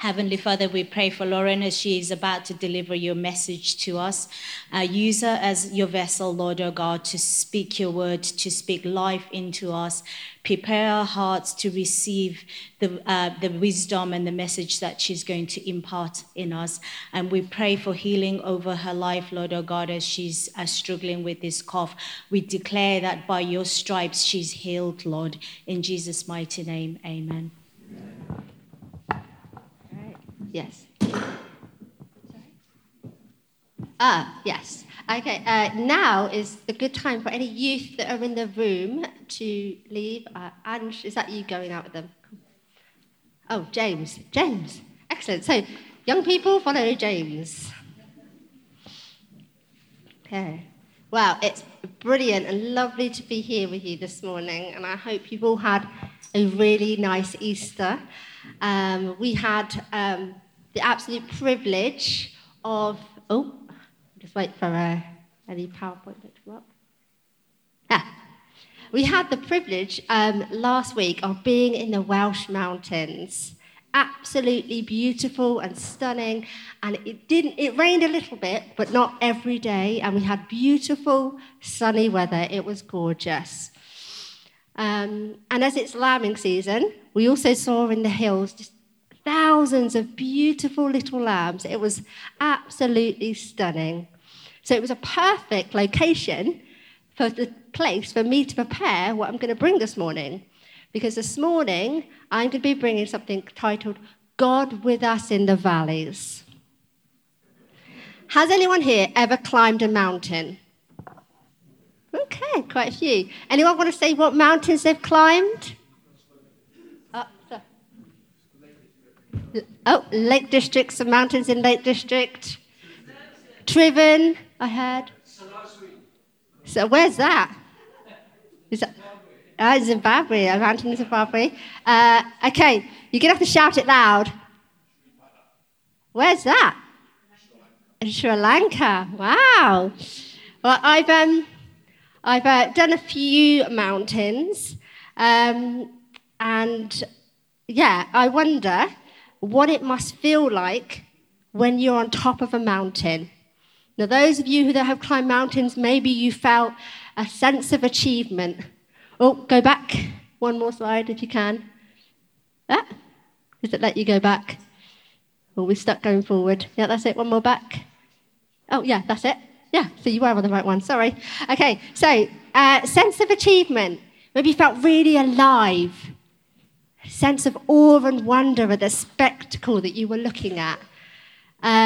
Heavenly Father, we pray for Lauren as she is about to deliver your message to us. Use her as your vessel, Lord, oh God, to speak your word, to speak life into us. Prepare our hearts to receive the wisdom and the message that she's going to impart in us. And we pray for healing over her life, Lord, oh God, as she's struggling with this cough. We declare that by your stripes she's healed, Lord. In Jesus' mighty name, amen. Yes. Yes. Okay, now is a good time for any youth that are in the room to leave. Ange, is that you going out with them? Oh, James. James. Excellent. So, young people, follow James. Okay. Well, it's brilliant and lovely to be here with you this morning, and I hope you've all had a really nice Easter. We had the absolute privilege of... just wait for any PowerPoint to come up. We had the privilege last week of being in the Welsh Mountains. Absolutely beautiful and stunning. And it rained a little bit, but not every day. And we had beautiful, sunny weather. It was gorgeous. And as it's lambing season, we also saw in the hills just thousands of beautiful little lambs. It was absolutely stunning. So it was a perfect location for the place for me to prepare what I'm going to bring this morning. Because this morning, I'm going to be bringing something titled, God with Us in the Valleys. Has anyone here ever climbed a mountain? Okay, quite a few. Anyone want to say what mountains they've climbed? Lake District, some mountains in Lake District. Triven, I heard. So where's that? Is that Zimbabwe, a mountain in Zimbabwe. Okay, you're going to have to shout it loud. Where's that? Sri Lanka. Wow. Well, I've done a few mountains, and yeah, I wonder what it must feel like when you're on top of a mountain. Now, those of you that have climbed mountains, maybe you felt a sense of achievement. Oh, go back. One more slide if you can. Does it let you go back? Oh, we're stuck going forward. Yeah, that's it. One more back. Oh, yeah, that's it. Yeah, so you were on the right one. Sorry. Okay, so sense of achievement. Maybe you felt really alive. Sense of awe and wonder at the spectacle that you were looking at.